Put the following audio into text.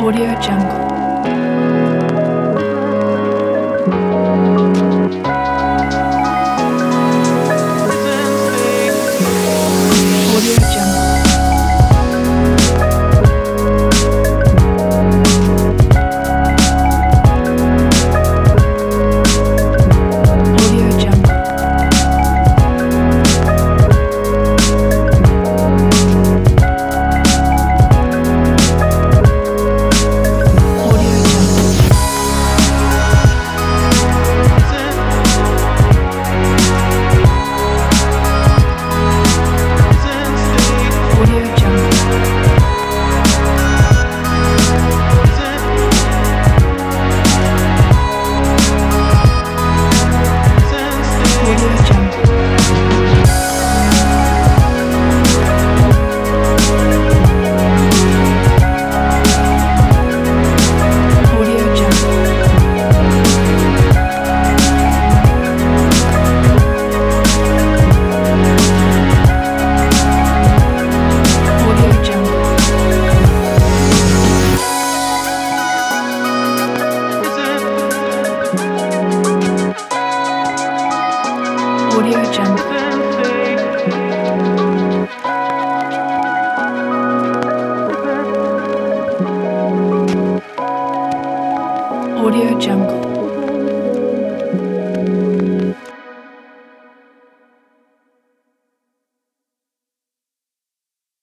Audio Jungle. Audio Jungle. Audio Jungle. Audio Jungle. Audio Jungle. Audio Jungle. Audio Jungle. Audio Jungle. Audio Jungle.